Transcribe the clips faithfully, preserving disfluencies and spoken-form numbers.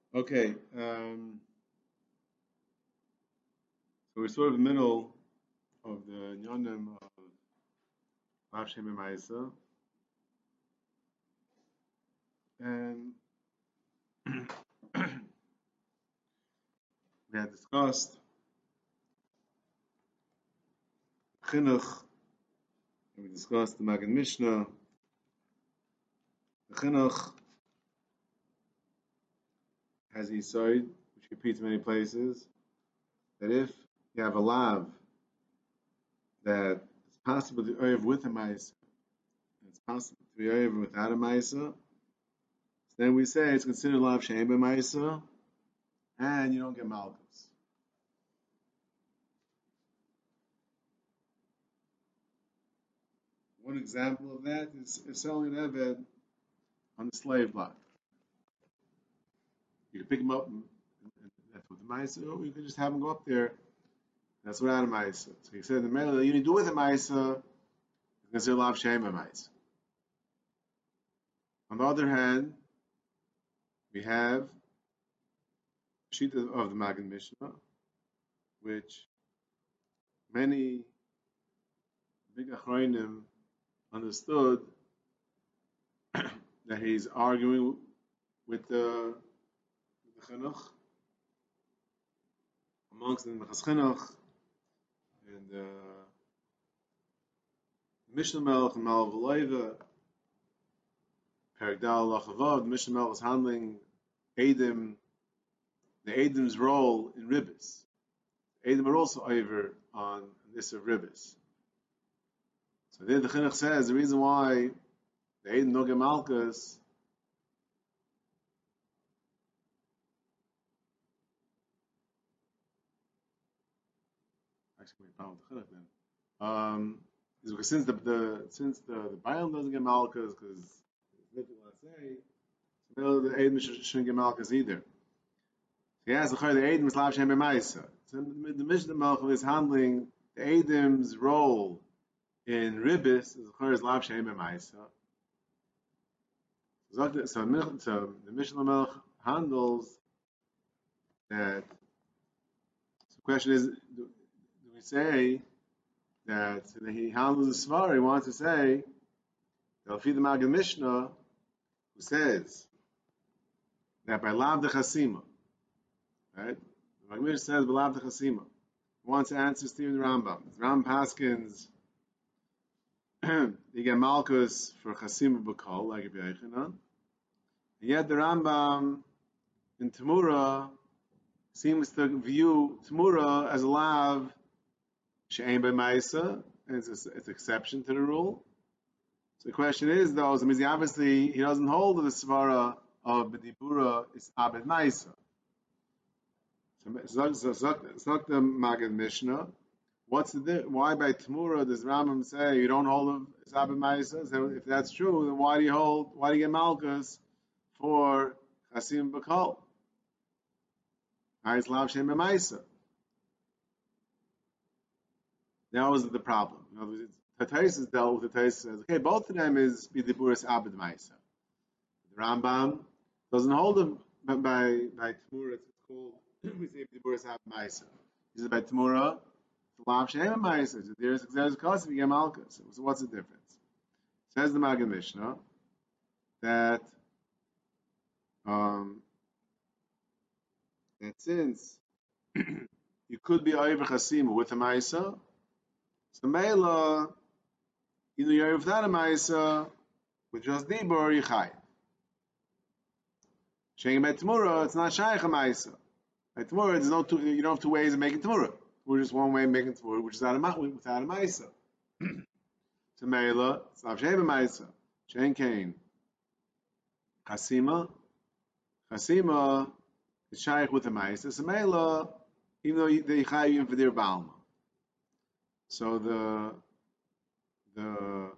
Okay, um, so we're sort of in the middle of the Nyonim of Lav Shem Maisa, and we had discussed Chinuch, and we discussed the Magen Mishnah. The Chinuch has a side, which repeats many places, that if you have a Lav that it's possible to Oyev with a Maisa, and it's possible to be Oyev without a Maisa, then we say it's considered Lav Shem Maisa, and you don't get Malchus. One example of that is, is selling an Eved on the slave block. You can pick him up, and, and that's with the Maisa, or you can just have him go up there. That's without a Maisa. So he said in the middle that you need to do with a Maisa, you consider Lav Shem Maisa. On the other hand, we have a sheet of, of the Magen Mishnah, which many big Achronim understood that he's arguing with the, with the Chinuch, amongst them the Chinuch and the Mishnah Melech and Malav Alayva, Perek Dal Lachavav. The Mishnah Melech is handling Edom, the Edom's role in Ribbis. Edom are also over on this of Ribbis. So there the Chinuch says the reason why the Edom don't get Malchus actually we found the Chinuch then. Um, is because since the, the since the the Bailam doesn't get Malchus because it's difficult to say, so the Edom shouldn't get Malchus either. So yes, the Edom is Lav Shem Maisa. So the, the Mishnah Melech is handling the Edom's role in Ribbis is the Lav Shem Maisa. So, so, so the Mishnah Melech handles that. So the question is, do, do we say that, so that he handles the Svar? He wants to say that I'll feed the Magen Mishnah, who says that by Lav de Chasima, right? The Magen Mishnah says by Lav de Chasima. He wants to answer Stephen Rambam. The Rambam Paskins, you get Malchus for Chasima B'Kol, like a Yechanan. And yet the Rambam in Tamura seems to view Tamura as a Lav She'ein B'Maisa, and it's, a, it's an exception to the rule. So the question is, though, so means obviously he doesn't hold the Svara of B'Dibura is Abed Maisa. So it's not, it's not, it's not the Magen Mishnah. What's the why by Tamura does Rambam say you don't hold of Abed Maisa? So if that's true, then why do you hold? Why do you get Malchus for Chasim B'Kol? It's Lav Shem Maisa. That was the problem. In other words, Tataisis dealt with the Tataisis says, okay, both of them is B'Diburis Abed Maisa. The Rambam doesn't hold them by by, by Tamura. It's called we say B'Diburis Abed Maisa. He says by Tamura, it's Lav Shem Maisa. There's there's cost if you get Malchus. So what's the difference? Says the Magen Mishnah that um, that since you could be over Chasima with a Maisa, so Mela, either you're without a Maisa, with just Dibur, you Chai. Shaying by Tamura, it's not Shaykh a Maisa. By Tamura, there's no two, you don't have two ways of making Tamura. We're just one way of making Tamura, which is out of, without a Maisa. So Mela, it's not Shaykh a Maisa. Shaying Kain. Chasima, Chasima is Shaykh with a Maisa. So Mela, even though they Chai even for their Balma. So the the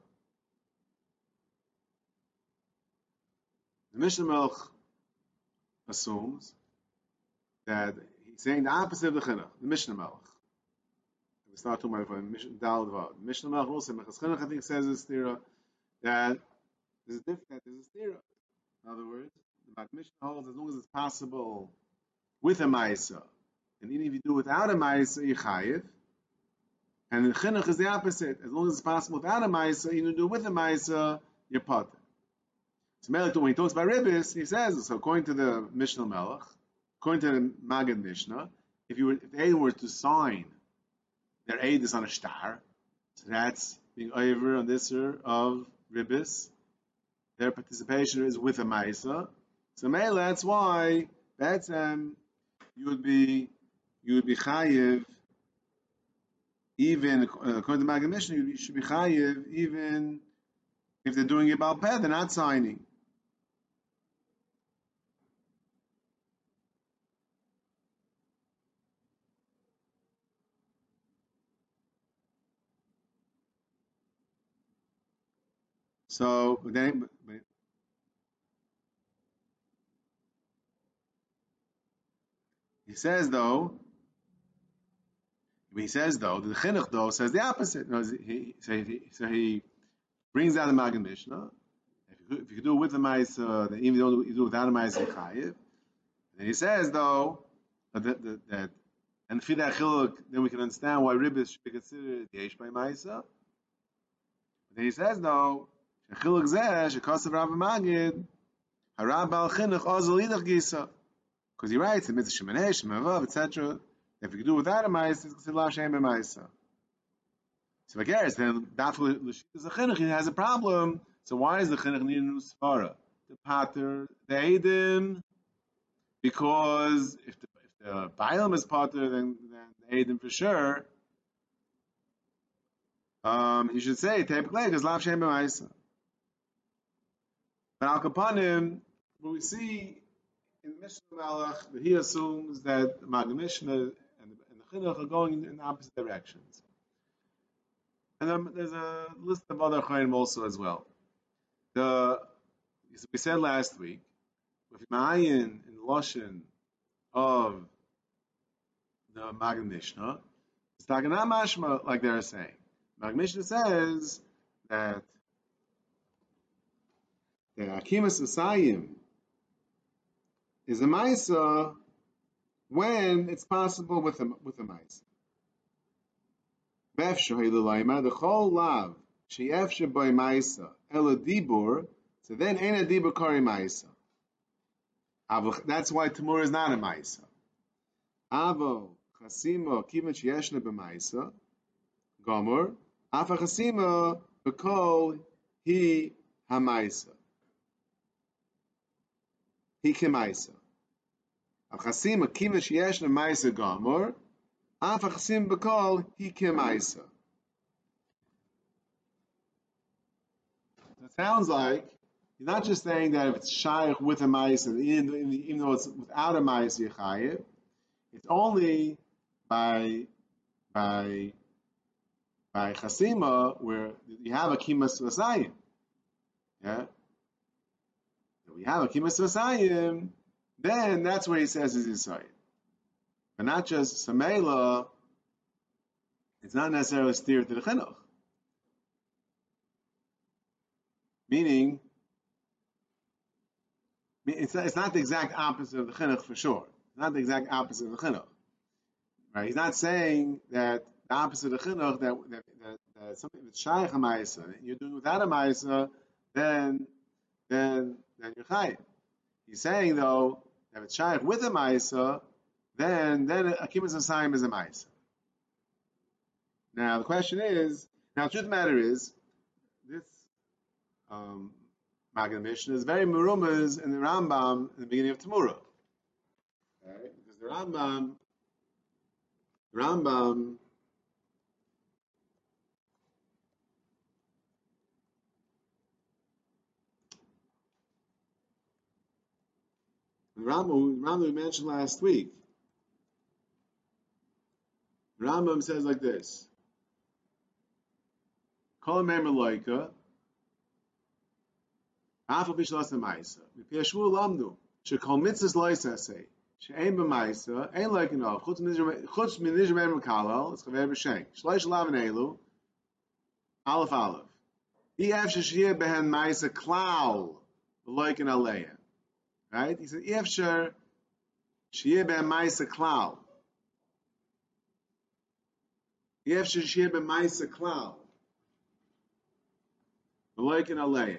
the Mishnah Melech assumes that he's saying the opposite of the Chinuch, the Mishnah Melech. We start talking about Mishnah Dal Dvar. The Mishnah Melech also, because Chinuch I think says this theory that there's a difference, there's a theory. In other words, the Mishnah holds as long as it's possible with a Maisa. And even if you do without a Maisa, you chayiv. And the Chinuch is the opposite. As long as it's possible without a Maisa, you do it with a Maisa, you're potter. So when he talks about ribbis, he says, so according to the Mishnah Melech, according to the Magid Mishnah, if you were, if they were to sign their aid is on a star, so that's being over on this year of ribbis. Their participation is with a Maisa. So Mela, that's why that's um you would be you would be chayiv even according to Magid Mishnah, you should be chayiv even if they're doing it Baal Peh, they're not signing. So then, but, he says though, he says though, the Chinuch though says the opposite. No, he, so, he, so he brings out the Magid Mishnah. If you, if you could do it with the Maisa, then even though you do it without a Maisa, chayiv. And he says though that, that, that and for that chiluk, then we can understand why ribbis should be considered yesh by Maisa. But then he says though, chiluk zeh shekasav Rav Magid harab bal chinuch ozol idach gisa, because he writes in mitzvah shemaneh shemavav et cetera. If you could do it without a Maisa, it's considered lav shem b'Maisa. So I guess then that's what the chinuch he has a problem. So why is the chinuch need a new svara? The pater, the edim, because if the if the bailam is pater, then, then the edim for sure. Um, you should say typically because lav shem b'Maisa. But al kapanim, what we see in Mishnah Melech, that he assumes that the Magid Mishnah and the, and the chinuch are going in opposite directions. And then there's a list of other chayim also as well. The we said last week, with Ma'ayin in Loshen of the Magid Mishnah, it's not mashma like they're saying. Magid Mishnah says that the Akimas Asayim is a Maisa when it's possible with a with a Maisa. The whole lav she'efshe by Maisa ela dibur. So then ain't a dibur kari Maisa. That's why Tamur is not a Maisa. Avo chasimo kiven she'yeshna b'Maisa gomor afa chasimo b'kol hi ha'Maisa hi k'Maisa. Chasimo kiven she'yeshna Maisa gomor afa chasim b'kol hi k'Maisa. It sounds like he's not just saying that if it's shaykh with a Maisa, even, even though it's without a Maisa Yechayev, it's only by by by Chasima where you have a Kimas Vasayim. Yeah? If we have a Kimas Vasayim, then that's where he says is Yisayim. But not just Samela, it's not necessarily steered to the Chinuch. Meaning, it's not, it's not the exact opposite of the chinuch for sure. It's not the exact opposite of the chinuch. Right? He's not saying that the opposite of the chinuch, that, that, that, that something that's shaykh a ma'isa, you're doing without a ma'isa, then, then, then you're chayiv. He's saying though, that if it's shaykh with a ma'isa, then, then a kibbutz asayim is a ma'isa. Now the question is, now the truth of the matter is, this Um, Magid Mishnah is very merumas in the Rambam in the beginning of Tamura. Okay? Because the Rambam, the Rambam, the Rambam, the Rambam we mentioned last week, the Rambam says like this: Kol Mei Malaika. Afal bishlas ma'isa. V'piashvu lamdu shekol mitzvahs loisasei she'ein b'ma'isa ein like enough chutz min nishmer mekalal it's chaver b'shenk shloish lavin elu aleph aleph he after sheyeh behen ma'isa klal like an aleya right? He said, Efsher sheyeh b'maisa klal. Efsher sheyeh b'maisa klal. V'loikin alein.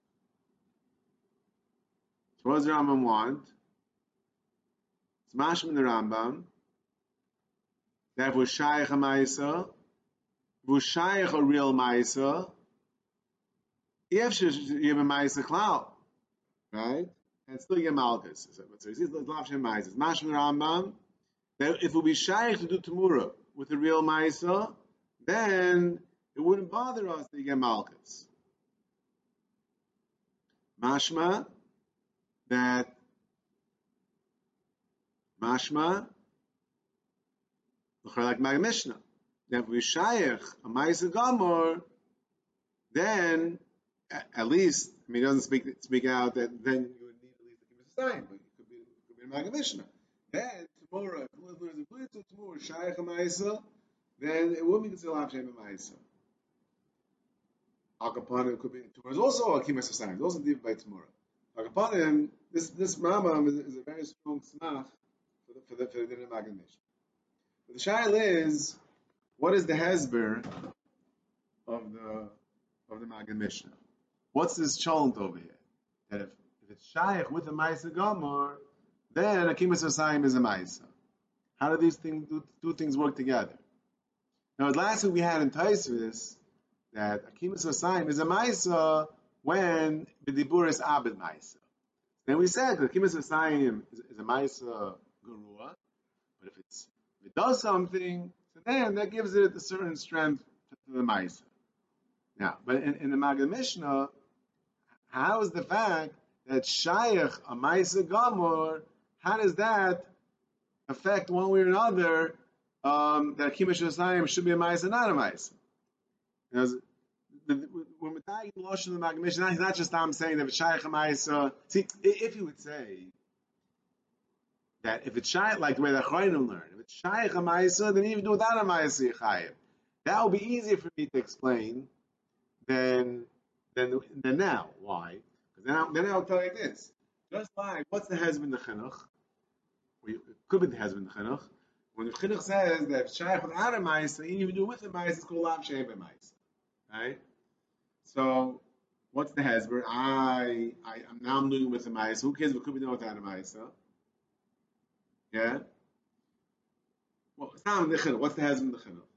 So what does the Rambam want? It's mashma in the Rambam that if we're shaykh a maisa, if we're shaykh a real maisa, Efsher sheyeh b'maisa klal, right? And still get malchus. So he's lav shem maisa. It's mashma in the Rambam that if we'll be shaykh to do Tamura with a real maisa, then it wouldn't bother us to get malchus. Mashma that mashma like my Mishnah that if we shaykh a maisa gamor, then at least I mean he doesn't speak speak out that then you would need at least a kibbutz sign, but it could be it could be a Maggid Mishnah. Then tomorrow, if there's a blitz tomorrow shaykh a maisa, then it would be considered lav shem a maisa. Akapanim could be tomorrow is also a kibbutz sign. It's also deep by tomorrow. Akapanim, this this Rambam is, is a very strong smach for the for the for the din of Maggid Mishnah. But the shaila is, what is the hezber of the of the Maggid Mishnah? What's this cholent over here? That if, if it's shaykh with a ma'isa gomor, then a kibbutz asayim is a ma'isa. How do these things do, two things work together? Now, last week we had in Taisvis that a kibbutz asayim is a ma'isa when the dibur is abed ma'isa. Then we said that kibbutz asayim is, is a ma'isa gurua, but if it's if it does something, so then that gives it a certain strength to the ma'isa. Now, but in, in the Maggid Mishnah, how is the fact that shaykh a ma'isa gamor? How does that affect one way or another um, that kibbutz asayim should be a ma'isa, not a ma'isa? Because when we're talking the lashon of the Maggid Mishnah, he's not just I'm saying that it's shaykh a ma'isa. See, if he would say that if it's shaykh like the way the Chayim learn, if it's shaykh a ma'isa, then even do without a ma'isa yichayim. That would be easier for me to explain than than than now. Why? Because then, I, then I'll tell you this. Just like, what's the hezbin the chinuch? Well, it could be the hezbin the chinuch. When the chinuch says that shaykh without a ma'isa, even if you do with a ma'isa, it's called lav shem b'ma'isa. Right? So, what's the hezber? I, I, I'm now I'm doing it with a ma'isa. Who cares? What could be doing without a ma'isa? Yeah. Well, it's not the chinuch. What's the hezbin the chinuch?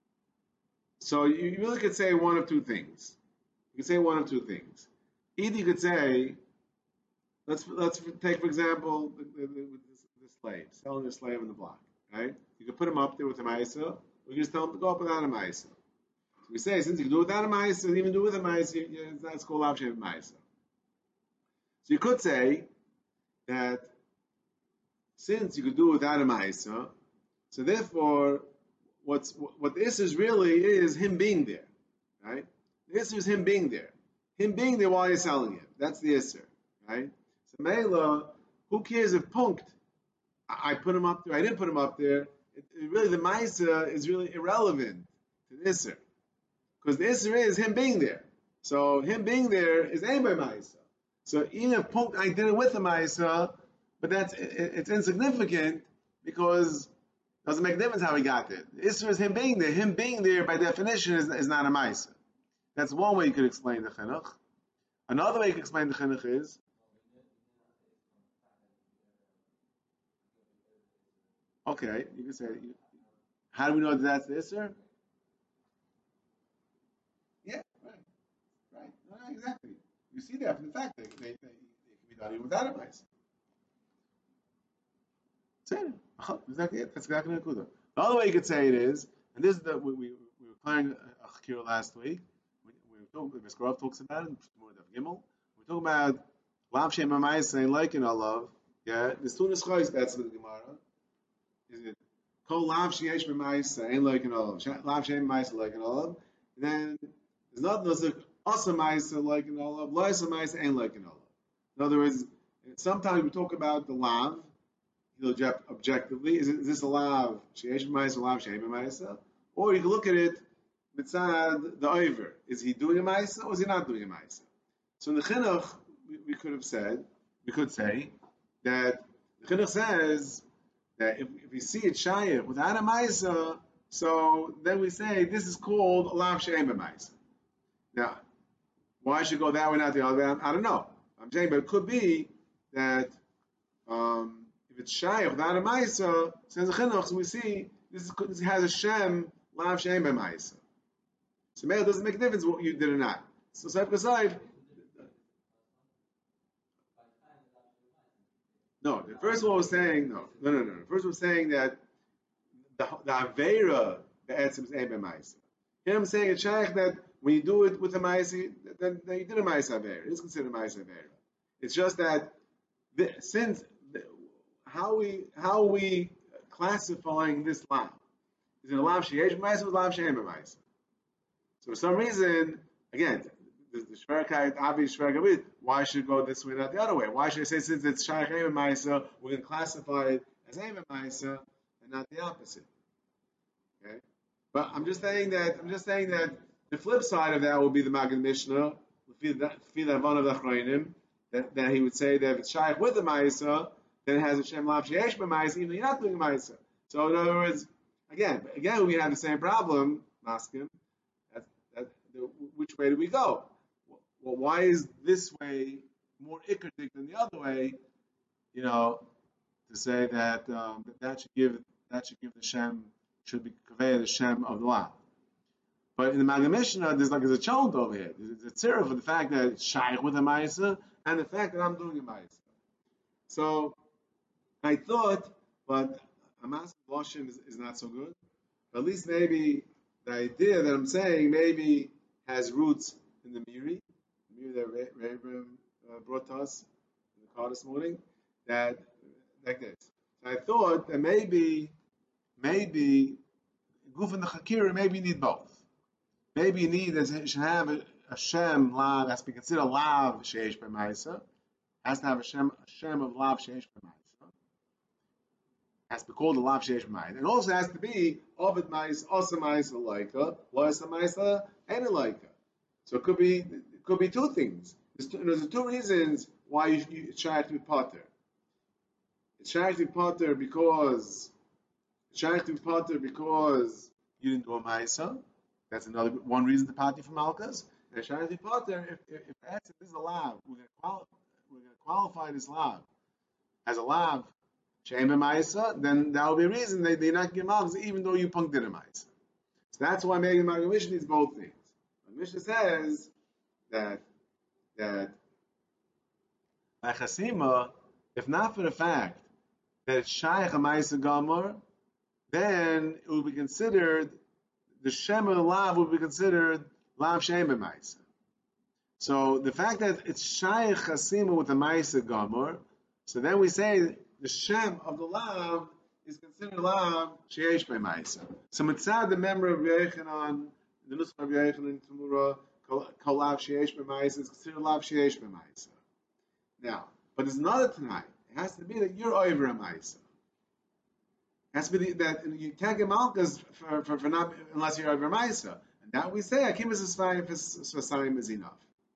So you, you really could say one of two things. You could say one of two things. Either you could say, let's let's take for example the, the, the, this, this slave, selling a slave in the block, right? You could put him up there with a ma'isa, or you can just tell him to go up without a ma'isa. So we say since you can do it without a ma'isa, and even do it with a ma'isa, that's called lav shem ma'isa. So you could say that since you could do it without a ma'isa, so therefore What's, what this is really is him being there, right? This is him being there. Him being there while you're selling it. That's the Isser, right? So Mela, who cares if punked? I, I put him up there, I didn't put him up there. It, it really, the Maisa is really irrelevant to the Isser. Because the Isser is him being there. So him being there is anybody Maisa. So even if punked, I did it with the Maisa, but that's it, it's insignificant because doesn't make a difference how he got there. The Isser is him being there. Him being there, by definition, is, is not a Maisa. That's one way you could explain the Chinuch. Another way you could explain the Chinuch is, okay, you can say, how do we know that that's the Isser? Yeah, right. Right. No, exactly. You see that from the fact that they, they, they can be done even without a Maisa. Exactly it. That's exactly the Kudah. The other way you could say it is, and this is the we, we, we were playing a Chakira last week. We, we were talking, Mister Rav talks about it. More than Gimel. We're talking about lav shem ma'isa and like in Allah. Yeah, the Sunas Chayis. That's with the Gemara. Is it kol lav sheyesh ma'isa and like in Allah? Lav shem ma'isa like in Allah. Then there's not there's a asa ma'isa like in Allah. Loisa ma'isa and like in Allah. In other words, sometimes we talk about the lav. Objectively, is, it, is this a lav sheyesh b'ma'isa, lav she'ein b'ma'isa? Or you can look at it mitzad the over. Is he doing a ma'isa or is he not doing a ma'isa? So in the chinuch, we, we could have said, we could say that the Chinuch says that if, if we see it shayach without a ma'isa, so then we say this is called a lav she'em b'ma'isa. Now, why should it go that way, not the other way? I don't know. I'm saying, but it could be that um, if it's shayach without a ma'isa, says the Chinuch, so we see this, is, this has a shem lav she'em b'ma'isa. So maybe it doesn't make a difference what you did or not. So side by side. No, the first one was saying no, no, no, no. The first one was saying that the the avera the etzim is ein b'ma'isa. Here I'm saying it's shaykh that when you do it with a ma'isa, then, then you did a ma'isa avera. It is considered a ma'isa avera. It's just that the, since the, how we how we classifying this lav is it a lav sheyesh b'ma'isa or lav she'ein b'ma'isa? So for some reason, again, the, the shverkite, obvious shverkite, why should it go this way, not the other way? Why should I say since it's shaykh ein b'ma'isa, we're going to classify it as ein b'ma'isa and not the opposite? Okay, but I'm just saying that I'm just saying that the flip side of that will be the Maggid Mishnah, that that he would say that if it's shaykh with the ma'isa, then it has a shem lav sheyesh b'ma'isa, even though you're not doing a ma'isa. So in other words, again, again we have the same problem, Maskim. That, that, the, which way do we go? Well, why is this way more ikkerdik than the other way? You know, to say that um, that, that should give that should give the shem should be conveyed the shem of the law. But in the Maggid Mishnah, there's like there's a challenge over here. There's a tzira for the fact that it's shaykh with a ma'isa and the fact that I'm doing a ma'isa. So I thought, but Amas Lashon is, is not so good. But at least maybe the idea that I'm saying maybe has roots in the Miri, the Miri that Rebbe uh, brought to us in the car this morning. That like this. So I thought that maybe, maybe Guf and the Chakira, maybe you need both. Maybe you need that should have a, a shem lav has to be considered a lav sheish b'ma'isa. Has to have a shem a shem of lav sheish b'ma'isa. Has to be called a lav sheish b'ma'isa. It also has to be ovid ma'isa, asa ma'isa laika, lo asa ma'isa, and laika. So it could be it could be two things. There's two, there's two reasons why you, you it's shy to be potter. It's shy to be potter because it's shy to be potter because you didn't do a ma'isa. That's another one reason to party for Malkas. And Shayati Potter, if if, if that's, this is a lav, we're going to quali- we're going to qualify this lav as a lav she'ein b'ma'isa, then that will be a reason they they're not giving Malkas even though you punked in a ma'isa. So that's why Megan Maggid Mishnah needs both things. The Mishnah says that that by Chasima, if not for the fact that it's shaykh a ma'isa gamor, then it will be considered. The shem of the lav would be considered lav she'ein b'ma'isa. So the fact that it's shaykh chasima with the ma'isa gamor, so then we say the shem of the lav is considered lav she'esh b'ma'isa. So mitzad the member of Yechanan, the nusach of Yechanan Tamura, kol lav she'esh b'ma'isa is considered lav she'esh b'ma'isa. Now, but there's another tonight. It has to be that you're over a ma'isa. Has to be that you can't get malchus for, for, for not unless you're over ma'isa. And now we say akimas svasayim is enough.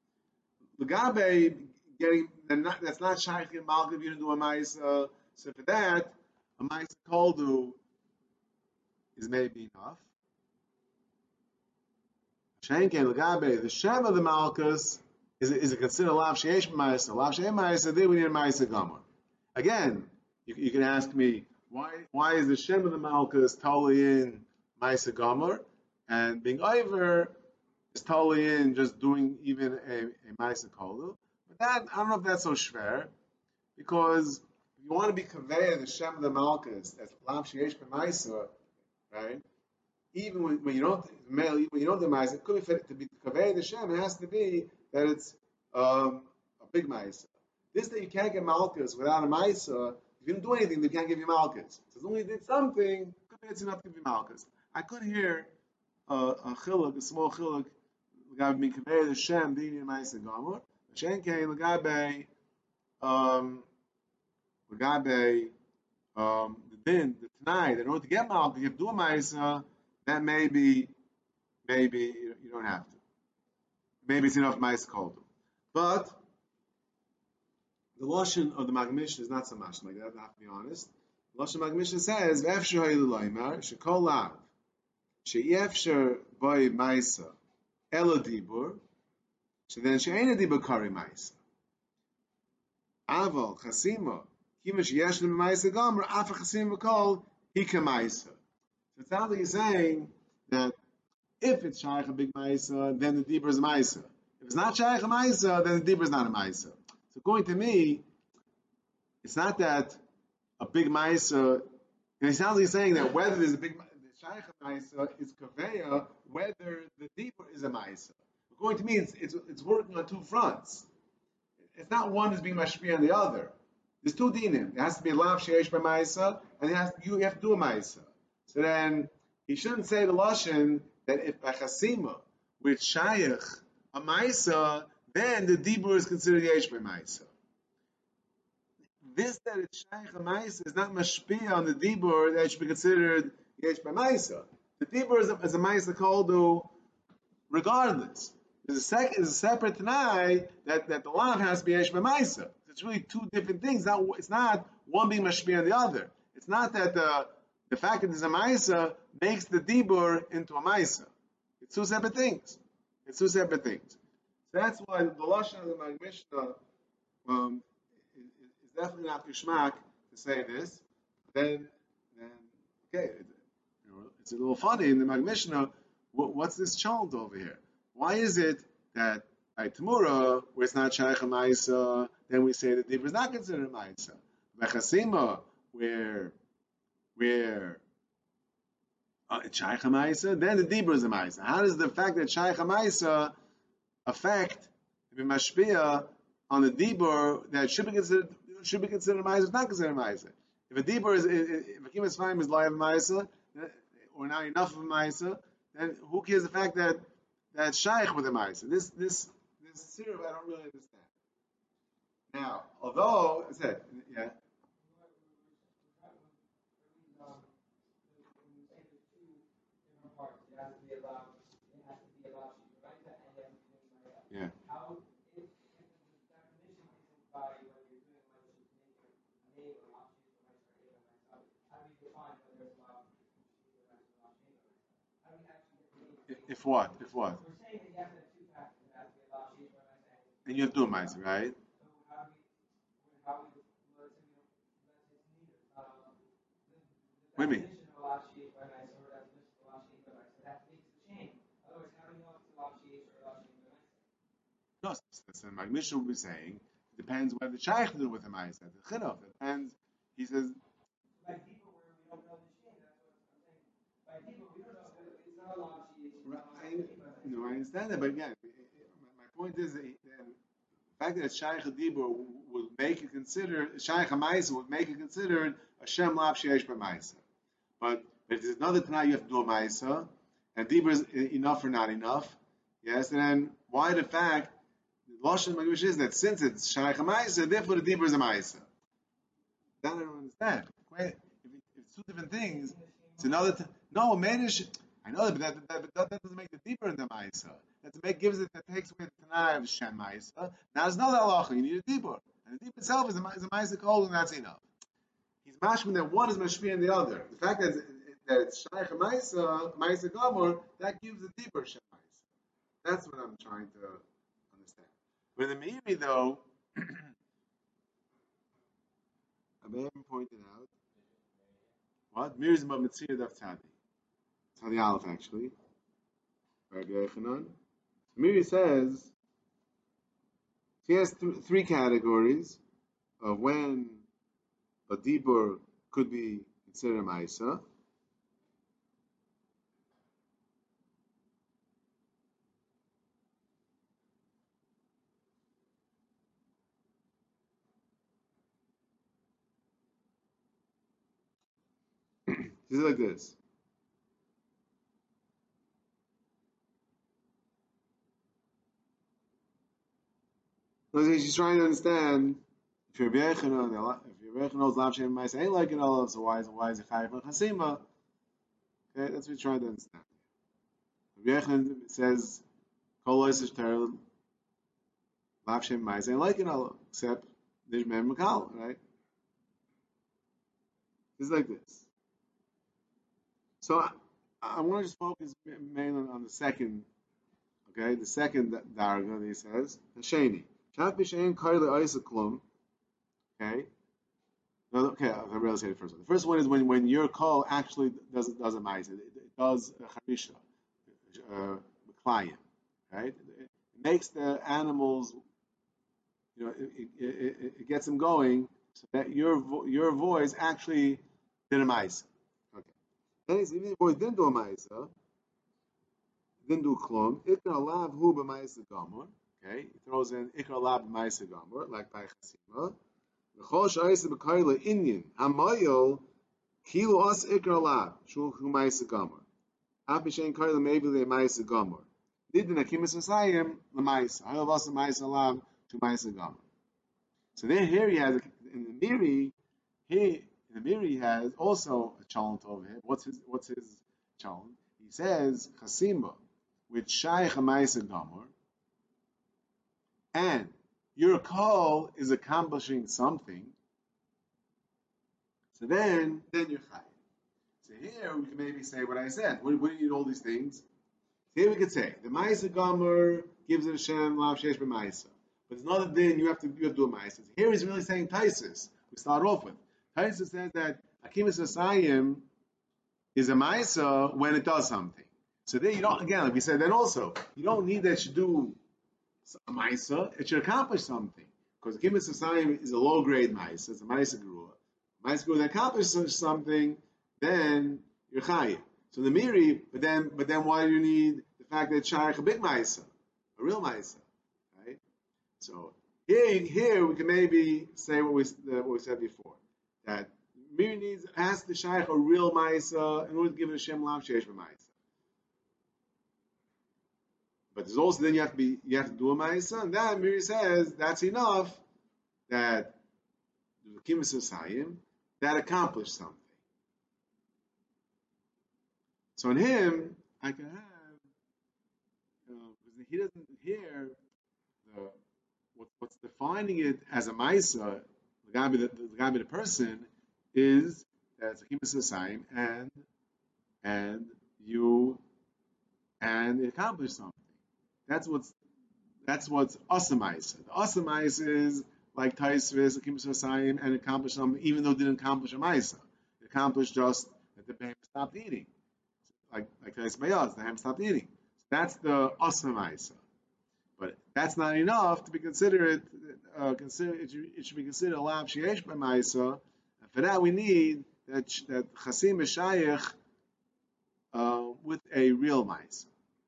L'gabe getting not, that's not shaykh in malchus if you didn't do a ma'isa. So for that, a ma'isa koldu is maybe enough. Shenken l'gabe the shem of the malchus is is it considered lav sheyesh ma'isa? Lav sheyesh ma'isa. Then we need a ma'isa gamor. Again, you, you can ask me. Why, why is the Shem of the Malkus totally in Maisa Gomer and being over is totally in just doing even a, a Maisa Kolu? But that, I don't know if that's so shver, because if you want to be conveyed the Shem of the Malkus as Lav Sheyesh B'Maisa, right? Even when, when you don't when you don't do Maisa, it could be fit to be conveyed the Shem. It has to be that it's um, a big Maisa. This that you can't get Malkus without a Maisa. If you didn't do anything, they can't give you malchus. So as long as you did something, could be it's enough to give you malchus. I could hear uh, a chiluk, a small chiluk, l'gabe mi kaveh the shem dini ma'aseh gamur. Shenkein l'gabe um l'gabe um the din the tonight in order to get malchus, you have to do a ma'aseh. That maybe maybe you don't have to. Maybe it's enough ma'aseh called. But the lashon of the Magmishnah is not so much like that. I have to be honest. The lashon of the Magmishnah says, "V'efshar ha'ilulaymer shekol lav she'efshar by ma'isa elo dibur she'den she'ena dibur kari ma'isa aval chasima kiva she'yesh l'm ma'isa gomer afa chasima v'kol hika ma'isa." So it sounds like he's saying that if it's shaykh a big ma'isa, then the dibur is a ma'isa. If it's not shaykh a ma'isa, then the dibur is not a ma'isa. So according to me, it's not that a big ma'isa, and it sounds like he's saying that whether there's a big the shaykh a ma'isa is kaveya, whether the dibur is a ma'isa. According to me, it's, it's it's working on two fronts. It's not one is being mashpia on the other. There's two dinim. There has to be a lav sheish by ma'isa, and it has, you have to do a ma'isa. So then he shouldn't say the lashon that if by chasima with shaykh a ma'isa, then the dibur is considered yesh by ma'isa. This that it's shaykh a ma'isa is not mashpia on the dibur that should be considered yesh by ma'isa. The dibur is a, is a ma'isa koldu regardless. There's a second, is a separate tanai that, that the lav has to be yesh by ma'isa. It's really two different things. Not, it's not one being mashpia on the other. It's not that the the fact that there's a ma'isa makes the dibur into a ma'isa. It's two separate things. It's two separate things. So that's why the lashon of the Magmishnah um, is, is definitely not geschmack to say this. Then, then okay, it, you know, it's a little funny in the Magmishnah. What, what's this challenge over here? Why is it that by Tamura, where it's not shaykh a ma'isa, then we say that dibur is not considered a ma'isa? By Chasima, where where uh, it's shaykh a ma'isa, then the dibur is a ma'isa. How does the fact that shaykh a ma'isa affect the mashpia on the dibur that should be considered should be considered a ma'isa, not considered a ma'isa? If a dibur is if a kimas fine is live ma'isa or not enough of a ma'isa, then who cares the fact that that shaykh with a ma'isa? This this this syrup I don't really understand. Now, although I said yeah. Yeah. How if, if the definition isn't by when you're doing like a name or not how do you define whether it's allowed how do you actually if, if what? If what? We're saying that you have to have two factors. It has to be allowed and you have to do a mice, right? So how do we how do we let's say it's neither. Um, the, the definition of allowed sheet by nice or definition of allowed sheet by nice that makes the chain. Otherwise, how do you know if it's allowed sheet or allowed sheet by nice? No, that's what my Mishnah will be saying. It depends whether the shaykh to do with the ma'isa. The chinuch. It depends. He says. By people where we don't know the chain, that's what I'm saying. By people we don't know it's not allowed sheet. Right. No, I understand that, but again, my point is that the fact that shaykh dibur would make it considered shaykh ma'isa would make it considered a shem lav sheyesh b'ma'isa. But if there's another tonight you have to do a ma'isa, and dibur is enough or not enough, yes, and then why the fact the lashon Magmish is that since it's shaykh ma'isa, therefore the dibur is a ma'isa. That I don't understand. If it's two different things, it's another. T- no, manish. I know that, but that, that, that, that doesn't make the dibur in the ma'isa. That make gives it that takes away the tanai of shem ma'isa. Now there's no halacha. You need a dibur, and the dibur itself is a, is a ma'isa called, and that's enough. He's mashmin that one is mashmi in the other. The fact that that it's shaykh ma'isa, ma'isa gamor, that gives the dibur shem ma'isa. That's what I'm trying to understand. With the Meiri though, Abayim pointed out what Meiri is about mitzir daf tzadi. Tzadi aleph actually. Rabbi Yochanan. Meiri says he has th- three categories of when a dibur could be considered a ma'isa. This is like this. So she's trying to understand if you're Yochanan, if you're Yochanan knows lav shem ma'isa ain't like it all, so why is why is it chayiv and chasima? Okay, that's what we're trying to understand. Rabbi Yochanan says kol loisish ter lav shem ma'isa ain't like it all, except Nishmei Makal, right? It's like this. So I, I want to just focus mainly on the second, okay, the second darga that he says, Hasheni. Shaf b'shein kaila isaklum, okay? No, okay, I really say the first one. The first one is when, when your call actually does does a mice. It, it does a charisha, uh, client, right? It, it makes the animals, you know, it, it, it, it gets them going so that your vo- your voice actually did a mice. Okay. Then he's even voice didn't do a mice, didn't do klum. Ikra lav hu b'mice gamor. Okay, he throws in ikra lav b'mice gamor like by chasima. V'chol shayis b'kaila inyan hamayil kilu as ikra lav shul hu mice gamor. Abishen kaila maybe le mice gamor. Didn't akimis v'sayim le mice. Hayil vas mice lav to mice gamor. So then here he has in the Miri, he in the Miri he has also a challenge over here. What's his what's his challenge? He says chasima with shaykh ha'maisa gamor, and your call is accomplishing something. So then then you're chai. So here we can maybe say what I said. What, what do you need all these things? So here we could say the maisa gamor gives it a shem lav sheish b'maisa. But it's not a din, you have to you have to do a ma'aser. Here he's really saying Taisus. We start off with Taisus says that Akimis Asayim is a ma'aser when it does something. So then you don't again, like we said, then also you don't need that it should do a ma'aser. It should accomplish something because Akimis Asayim is a low grade ma'aser. It's a ma'aser gerua. Ma'aser gerua that accomplishes something, then you're chayiv. So the miri, but then but then why do you need the fact that shaykh a big ma'aser, a real ma'aser? So here, here we can maybe say what we uh, what we said before, that Mir needs has to shaykh a real ma'isa in order to give it a shem lav sheish b'ma'isa. But there's also then you have to be you have to do a ma'isa, and then Mir says that's enough that the kimis osayim that accomplished something. So in him, I can have you know, because he doesn't hear the. What, what's defining it as a Maisa, the Gabi the, the, Gabi the person, is that it's a Kimis Asayim and and you and it accomplished something. That's what's that's what's Asamaisa. The Asamaisa is like Taisvis, a Kimis Asayim, and accomplished something, even though it didn't accomplish a Maisa. It accomplished just that the behem stopped eating. Like like Tais Bayaz, the ham stopped eating. So that's the Asamaisa. But that's not enough to be considered. Uh, consider it should, it should be considered a lav sheyesh by ma'isa. And for that, we need that that chasim meshayich uh, with a real ma'isa.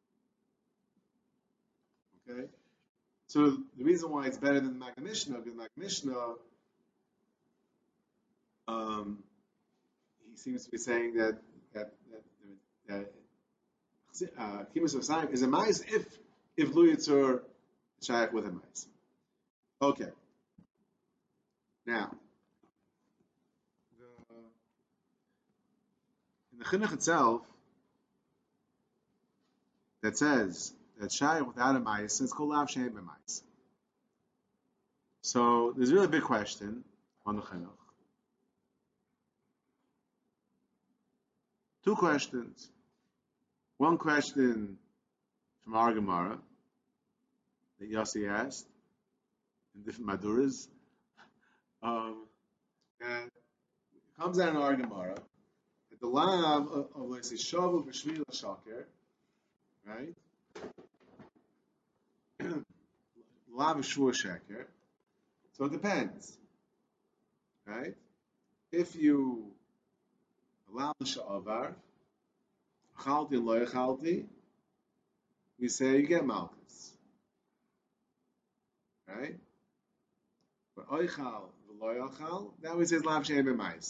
Okay. So the reason why it's better than Maggid Mishnah because Maggid Mishnah, um, he seems to be saying that that that, that uh, kimus of Saim is a ma'isa if if Lu Yitzur shaykh with a ma'isa. Okay. Now, the, in the chinuch itself, that says that shaykh without a ma'isa is called lav she'en b'ma'isa. So there's a really big question on the chinuch. Two questions. One question from our Gemara that Yossi asked in different maduras. Um, and it comes out in our Gemara that the lav of, of let's say shavu b'shvil shaker, right? Lav is shvur shaker. So it depends, right? If you allow the sha'avar, chalti and loy chalti, we say you get malchus, right? But oichal v'loy ochal, that we say lav she'en b'ma'isa,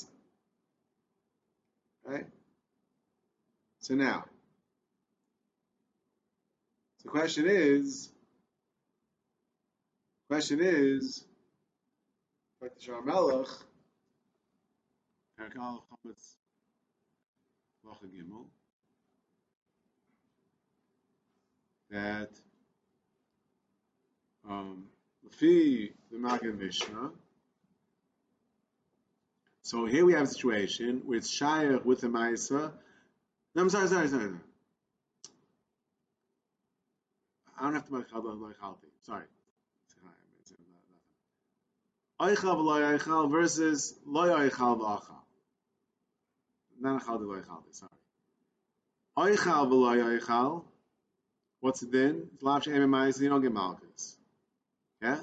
right? So now, the question is, question is, like the Shar Melech, Perkal Chametz Lacha Gimel, that um, Lefi the Maggid Mishnah, So here we have a situation where it's Shayach with the Maisa. No, I'm sorry, sorry, sorry. I don't have to make Chalti. Sorry. Oichal v'loy oichal versus loy oichal v'achal. Not a chaldi loy chaldi, sorry. Oichal v'loy oichal, what's it then? It's lav she'em emayis, you don't get malchus. Yeah?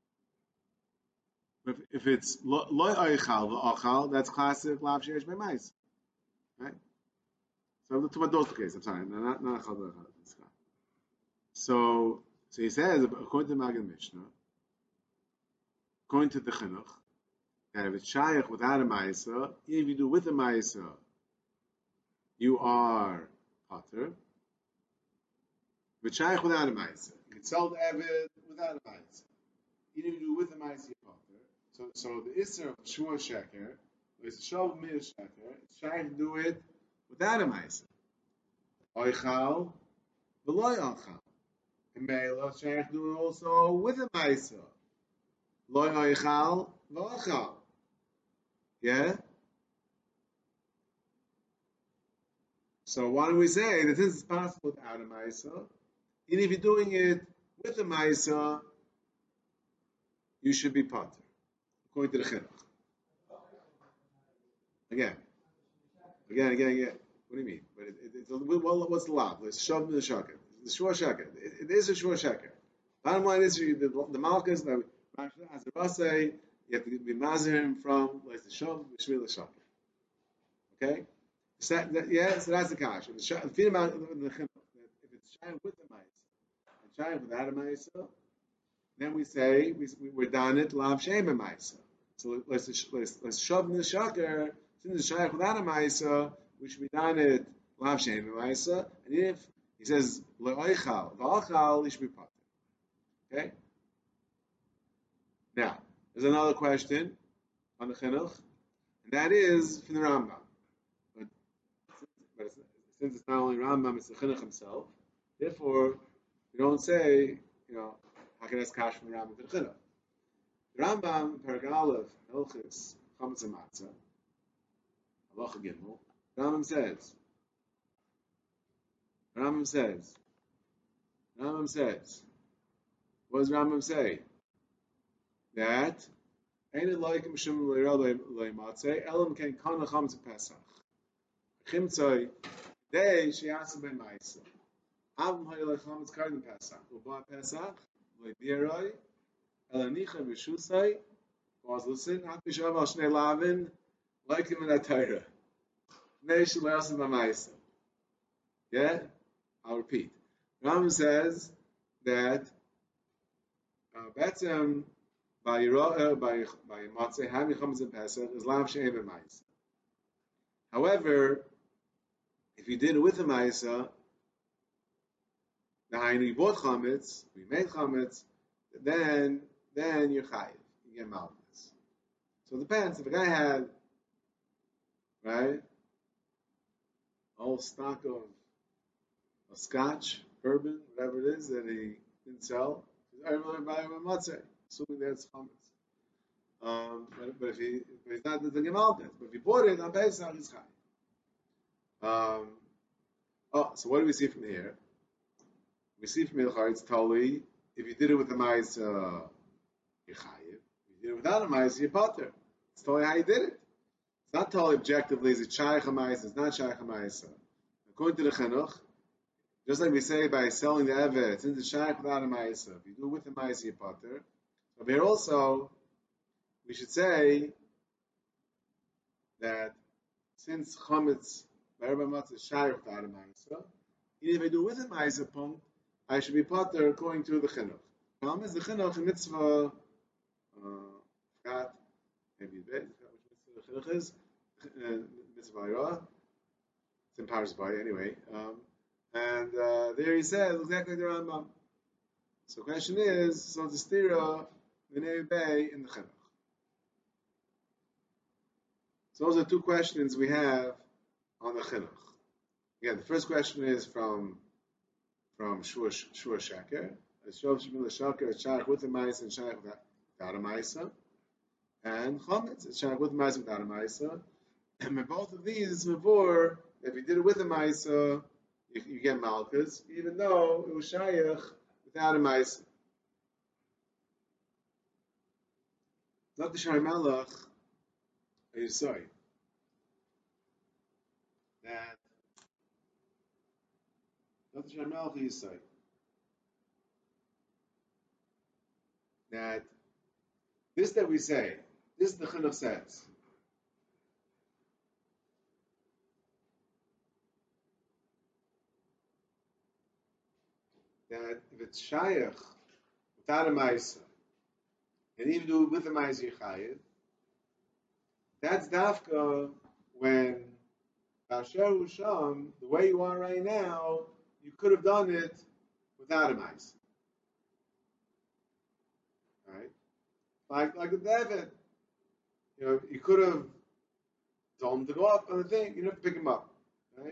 If, if it's loy oichal v'achal, that's classic lav she'esh b'emayis. Right? So I'm talking about those two cases, I'm sorry, not, not a chaldi loy chaldi. So, so he says, according to the Magen Mishnah, according to the Chinuch, that if it's Shayach without a Ma'isa, even if you do with a Ma'isa, you are Pater. If it's Shayach without a Ma'isa, you can sell the Eved without a Ma'isa. Even if you do with a Ma'isa, you're Pater. So, so the Isser of Shua Sheker, is Shav Mir Sheker, it's Shayach to do it without a Ma'isa. Oichal, v'loy Ochal. And Meila, Shayach to do it also with a Ma'isa. Loy oichal v'achal. Yeah? So why don't we say that this is possible without a Maisa? And if you're doing it with a Maisa, you should be Pater, according to the Chinuch. Again. Again, again, again. What do you mean? But it, it, it's, well, what's the law? It's Shav the Shaker. The Shua Sheker. It, it is a Shua Sheker. Bottom line is the, the Malchus, the as the Ras say, you have to be mazir from like the shom, the shmil, the shaker. Okay, so that, yeah, so that's the kash. The feed about the chinuch. If it's shaying with the ma'isa and shaying without a ma'isa, then we say we we're done it lav she'em ma'isa. So let's let's let's shove the shaker. Since it's shaying without a ma'isa, we should be done it lav she'em ma'isa. And if he says le'oichal v'achal, he should be pater. Okay. Now, there's another question on the Chinuch, and that is from the Rambam. But, but it's, since it's not only Rambam, it's the Chinuch himself. Therefore, we don't say, you know, how can I ask Kash from the Rambam to the Chinuch? The Rambam, Perek Aleph, Hilchis, Chametz Matzah, Halacha Gimel, Rambam says, Rambam says, Rambam says, what does Rambam say? That ain't it like Mishum Leirah Matzeh Elam can Kana Chametz Pesach Chimtzoi Day Sheyasim Ben Ma'isa Avim Hayel Chametz Kardim Pesach Uba Pesach Leirah Elanicha V'Shusay was listen Hat Mishav Al Shnei Lavin like him in that Torah Nay Sheyasim Ben Ma'isa. Yeah, I'll repeat. Rambam says that uh, Betzem by by by Matzeh having chametz and Pesach is lav she'em b'ma'isa. However, if you did it with a ma'isa, now you bought chametz, we made chametz, then then you're chayiv, you get malchus. So it depends. If a guy had right a whole stock of, of scotch, bourbon, whatever it is that he didn't sell, everybody buy him a matzeh. Assuming that's chametz. Um, but, but if he but he's not the gemaltet, but if he bought it on Pesach, he's chayiv. Um, oh, so what do we see from here? We see from here it's totally if you did it with the ma'isa, uh, you're chayiv. If you did it without a ma'isa, you're pater. It's totally how you did it. It's not totally objectively. Is it shaykh ma'isa? It's not shaykh ma'isa. According to the Chinuch, just like we say by selling the evet, since it's shaykh without a ma'isa, if you do it with the ma'isa, you're pater. But here also, we should say that since chametz b'erba matzah is shayach without a ma'isa, even if I do with a ma'isa punct, I should be pater according to the chinuch. The problem is the chinuch in mitzvah, uh, forgot, maybe which mitzvah the chinuch is, uh, mitzvah vayra, it's in Parshas Vayra anyway, um, and uh, there he says exactly the Rambam. So the question is, so the stira V'nei Bay in the Chinuch. So those are two questions we have on the Chinuch. Again, the first question is from from Shua Sheker. Shov Shemil Sheker is Shaykh with a Ma'isa and Shaykh without a Ma'isa. and chametz. It's shayach with ma'isa without a ma'isa. And with both of these, before, if you did it with a ma'isa, you, you get malchus, even though it was shayach without a ma'isa. Not the Shai Melech, you sorry, that not the Shai Melech, you say that this that we say, this the Chinuch says that if it's shayach without a ma'isa, and even do it with a ma'isa yichayev, that's dafka when Basher Usham, the way you are right now, you could have done it without a ma'isa, right? Like like the David, you know, you could have told him to go up on the thing, you don't have to pick him up, right?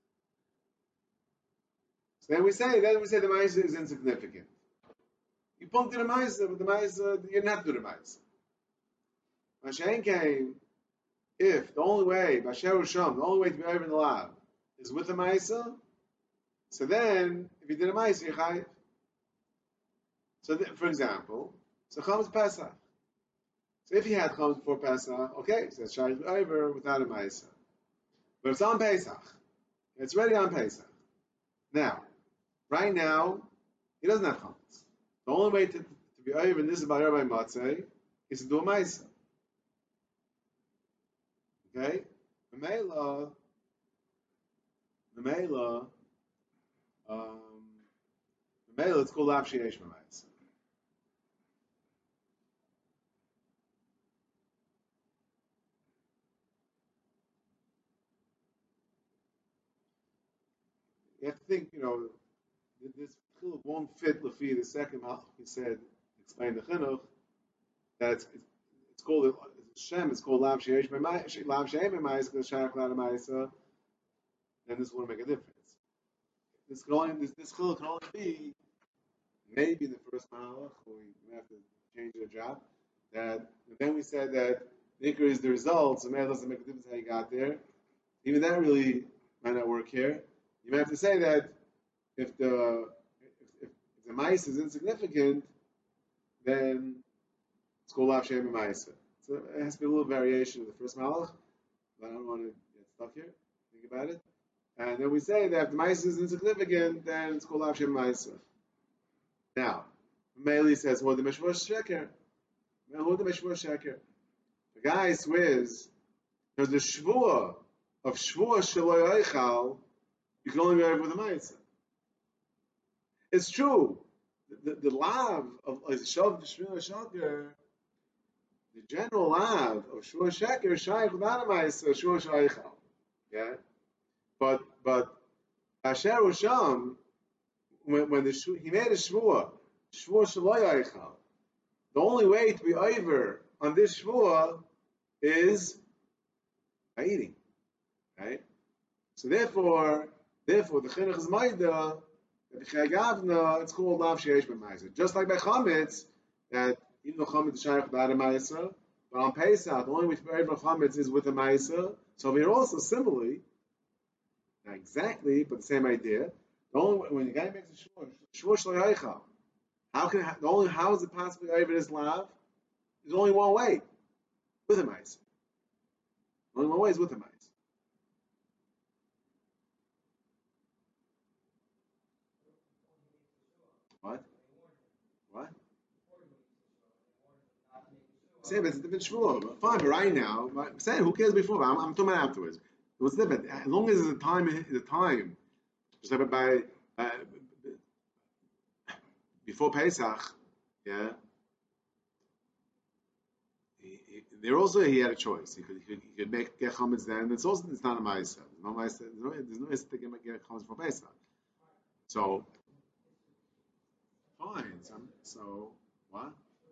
So then we say, then we say the ma'isa is insignificant. You pumped in the ma'isa, but the ma'isa, you didn't have to do the ma'isa. Mashain came, if the only way, Basher Usham, the only way to be over in the lab is with the ma'isa, so then, if you did a ma'isa, you're chayiv. So, th- for example, so Chom Pesach. So if he had Chom before Pesach, okay, so it's chayiv over without a ma'isa. But it's on Pesach. It's ready on Pesach. Now, right now, he doesn't have Chom. The only way to, to be over in this is by Rabbi Matzeh is to do a ma'isa. Okay? Memela, Memela, um, Memela, it's called Lav Sheyesh Ma'isa. You have to think, you know, this chiluk won't fit Lefi the second half. He said, explain the chinuch that it's, it's called Shem. It's called Lav Sheyesh Ma'isa. Lav Sheyesh Ma'isa because Shayach Lav Ma'isa. Then this won't make a difference. This can only this this chiluk can only be maybe in the first malach, or we have to change the job. That then we said that the ikr is the results. So maybe it doesn't make a difference how you got there. Even that really might not work here. You may have to say that if the if, if the mice is insignificant, then it's called Lav Shem Ma'isa. So it has to be a little variation of the first malach, but I don't want to get stuck here. Think about it. And then we say that if the mice is insignificant, then it's called Lav Shem Ma'isa. Now, Meili says, "What the meshvosh sheker? What the meshvosh sheker?" The guy swears there's a shvua of shvua shelo yochal. You can only be over with a ma'isa. It's true. The, the, the lav of shav shvua sheker, the general lav of shvua sheker, shaykh without a ma'isa, shvua shelo yochal. Yeah, but but Asher Usham, when when the he made a shvua, shvua shelo yochal. The only way to be over on this shvua is by eating, right? So therefore, therefore the chinuch is maida. It's called lav sheyesh b'ma'isa. Just like by chametz, that even though chametz is shaykh without a ma'isa, but on Pesach the only way to be over chametz is with a ma'isa. So here also similarly, not exactly, but the same idea. The only when the guy makes a shvua, shvua shelo yochal. How can the only how is it possibly over this lav? There's only one way, with a ma'isa. Only one way is with a ma'isa. What? What? Say, but it's a different shvua. Fine, but right now, but say, who cares before? I'm, I'm talking about afterwards. It was different. As long as the time, the time, just like by uh, before Pesach, yeah. He, he, there also he had a choice. He could he could, he could make get chametz then. It's also it's not a ma'isa. There's no ma'isa. There's no there's no to get get chametz for Pesach. So fine. So, so what?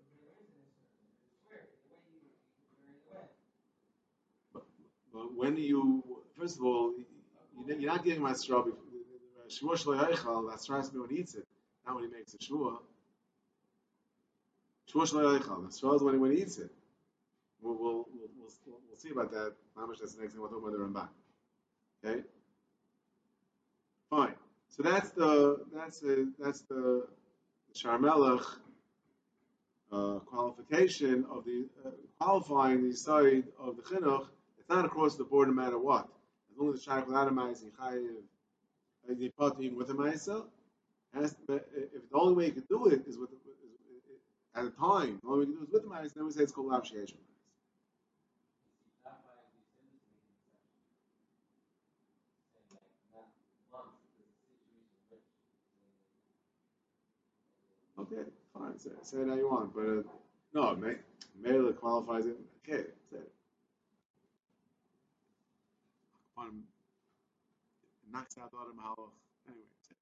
But, but when you first of all, you, you're not getting my straw. Shvua shelo yochal. That's right when he eats it, not when he makes a shvua. Shvua shelo yochal. The straw is when he, when he eats it. We'll we'll we'll, we'll, we'll see about that. How much that's the next thing we'll talk about the Ramban. Okay, fine. So that's the that's the that's the Sharmelech uh, qualification of the uh, qualifying the side of the chinuch. It's not across the board no matter what. As long as the shaykh without a ma'is and chayiv, the pot even with a ma'isa, has to, if the only way you can do it is with is, is, at a time, the only way you can do it is with the ma'isa, then we say it's called lav sheish. Okay, fine. Say, say it how you want, but uh, no, may, Mela qualifies it. Okay, say it. Fine. Knocks out the other mahalach. Anyway, say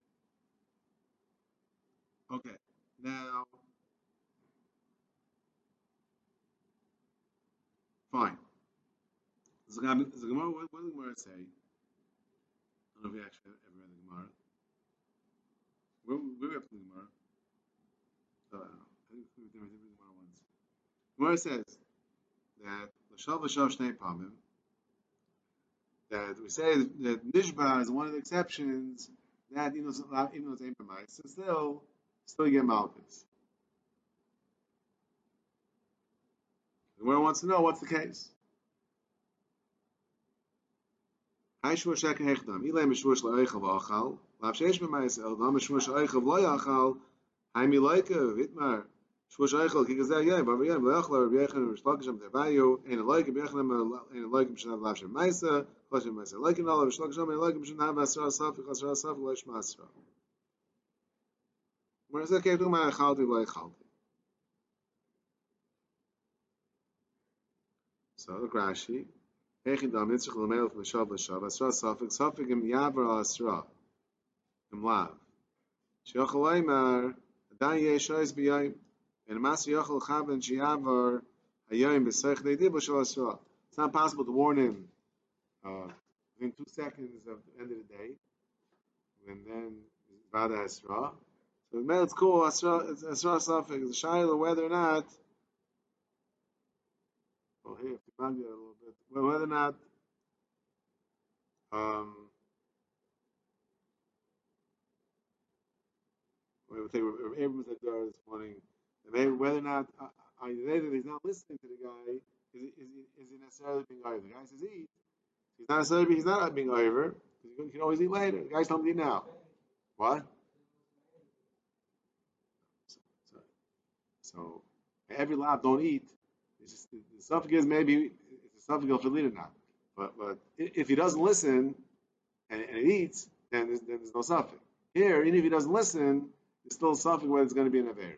it. Okay. Now, fine. Zagam, Zagam, what, what did the Gemara say? I don't know if we actually ever read the Gemara. Where, where we up to the Gemara? Uh, I think we did the Gemara once. Gemara says that l'shav l'shav shnei pamim, that we say that nishba is one of the exceptions that even though it's even though it's ain't b'mais, so still still you get malchus. The Gemara wants to know what's the case. Hay shmur sheka hechdam ilay mishmur shel eichav achal lav sheish b'mais el dam mishmur shel eichav lo yachal hay milayka vitmar shmur shel eichav kikazeh yay bar yay v'achla Rabbi Yechon v'shlakisham tevayu ein alayka b'yechlam ein alayka b'shnav lav shem ma'isa lav shem ma'isa alayka nala v'shlakisham ein alayka b'shnav asra asaf asra asaf lo yishma asra. Where is that case? Do my chalti lo yachalti. So look Rashi. Hechidam nitzich l'meil l'shav l'shav asra safik safik im yavar asra im lav sheyochel leimar adan yeshois b'yayim and mas yochel chaben sheyavar hayayim b'seich deidi b'shal asra. It's not possible to warn him uh, within two seconds of the end of the day, and then bada asra. So the mail it's cool asra it's asra safik. It's a shayla whether or not. Well, here, if you a little bit, well, whether or not, um, we would think Abraham said there this morning, and maybe whether or not, uh, either that he's not listening to the guy, is he, is he, is he necessarily being over? The guy says eat. He's not necessarily, he's not being over, because you can always eat later. The guy's telling me now. What? So, so, so every lab don't eat. It's just, the suffix is maybe it's a suffix of or not. But but if he doesn't listen and, and he eats, then there's, then there's no suffix. Here, even if he doesn't listen, there's still a suffix whether it's going to be an aver.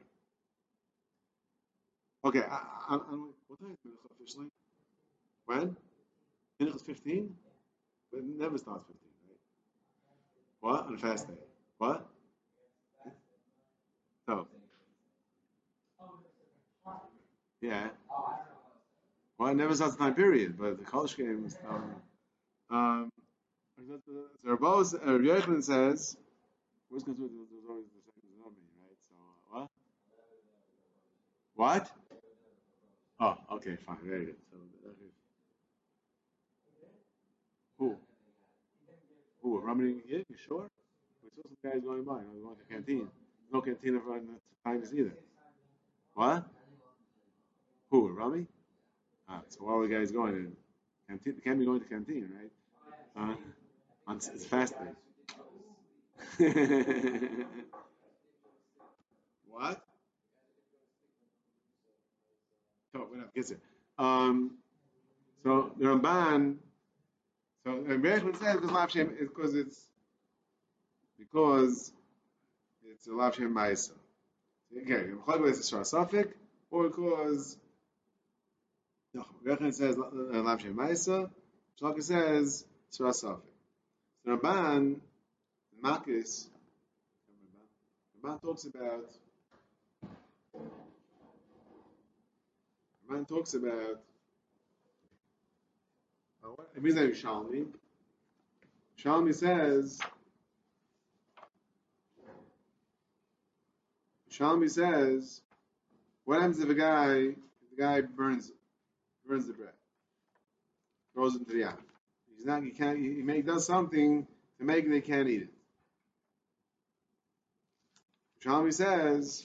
Okay, I, I, I, what time is Mincha officially? When? Mincha is fifteen? But it never starts fifteen, right? What? On a fast day. What? No. Yeah. Well, it never starts the time period, but the college games. Um, um, so Rabbi Yochanan says, what's going to do? There's always the second Zomi, right? So, uh, what? What? Oh, okay, fine, very good. So, okay. Who? Who? Ramadan here? You sure? We saw some guys going by. I was going to the canteen. There's no canteen over in the times either. What? Who? Rami? Ah, so why are the guys going in? Canteen, they can't be going to canteen, right? Uh, on, it's fasting. What? Oh, we're not gets it. Um, so the Ramban, so Rebbe says because Lav Shem is because it's because it's a Lav Shem Ma'isa. Okay, Chagwa is a Shar Safik, or because no, Rebbe says Lav Shem Ma'isa. Shalka says Shar Safik. The Ramban, Makis, Ramban talks about. Man talks about uh, what it means that Yerushalmi. Yerushalmi says Yerushalmi says what happens if a guy if the guy burns burns the bread, throws it into the yam. He's not. He can't. He, he does something to make it they can't eat it. Shalmi says.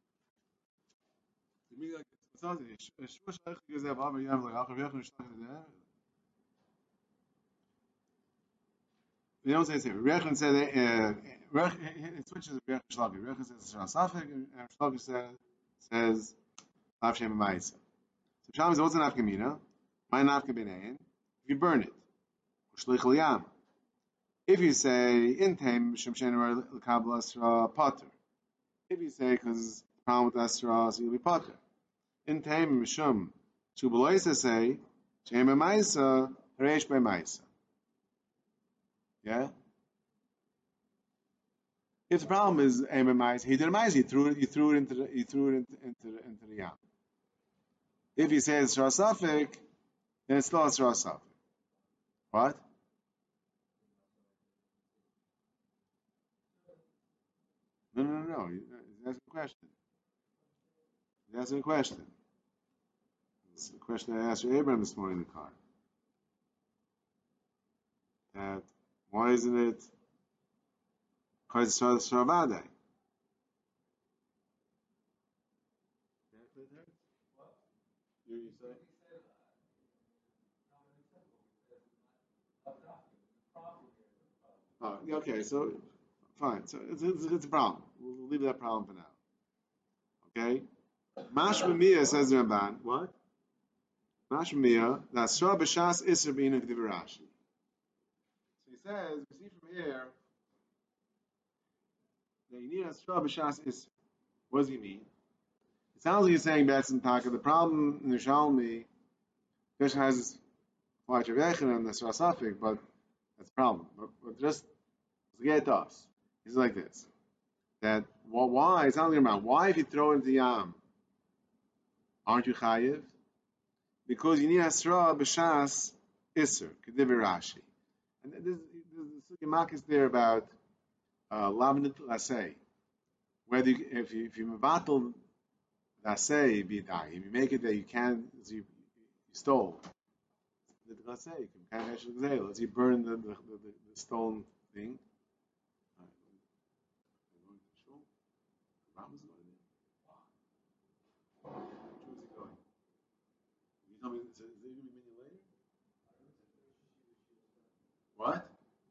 You don't say it. Rechon said it switches. Rechon Shlagi. Rechon says Shalsafik, and Shlagi says says Lav Shem Ma'isa. So Shalom says what's an Afkamina? My Nafkaminayin. If you burn it, Shlich Yam. If you say Intem Shem Shener L'Kabel Asra Potter. If you say because the problem with Asra, so you'll be Potter. Intem Mishum Shubaloisa say Shem Ma'isa Reish Be Ma'isa. Yeah. If the problem is Amamais, he did a mais, he threw it, he threw it into the, he threw it into into the, into the yam. If he says Shrasafik, then it's still a Shrasafik. What? No, no, no, no. He's asking a question. He's asking a question. It's a question I asked Abraham this morning in the car. That why isn't it? Because it's Shavadai. You say? Oh, okay, so fine. So it's, it's, it's a problem. We'll leave that problem for now. Okay? Mashmamiyah says the Ramban. What? Mashmamiyah, that Shah B'Shas Isser B'Inu K'div Rashi. So he says, we see from here that you need a Shah B'Shas Isser. What does he mean? It sounds like he's saying that's in Taka. The problem in the Shalmi, Fish has Flash of Yechon and the Srasafik, but that's the problem. But, but just to get to us, he's like this. That well, why? It sounds like about why if you throw it into Yam, aren't you chayiv? Because you need Asra B'Shas Isser, K'div Rashi. And there's the Sugimak is there about Lavnit Lasei. Whether you, if you if you mevatel Lasei b'dai, if you make it that you can't, you, you stole. The Lasei, you can't actually say. Let's you burn the the, the, the stone thing. Where was he going? You tell me, is it going to be many later? What?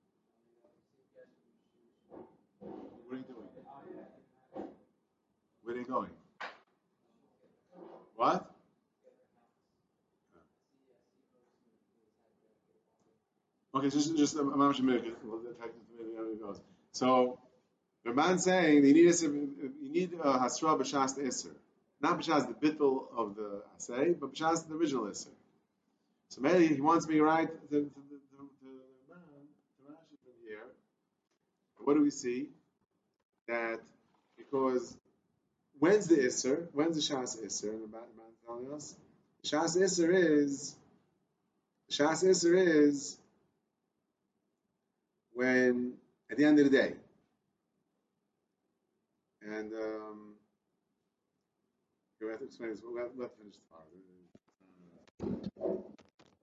What are you doing? Where are they going? What? Okay, just just I'm not sure maybe it goes. So the man saying you need a, you need a hasra b'shas iser, not b'shas the bittul of the asay, but b'shas the original iser. So maybe he wants me right to, to, to, to, to Rashi from here. What do we see? That because when's the iser? When's the shas iser? And the man telling us the shas iser is the shas iser is when at the end of the day. And um, we have to explain this. We'll have to finish the part.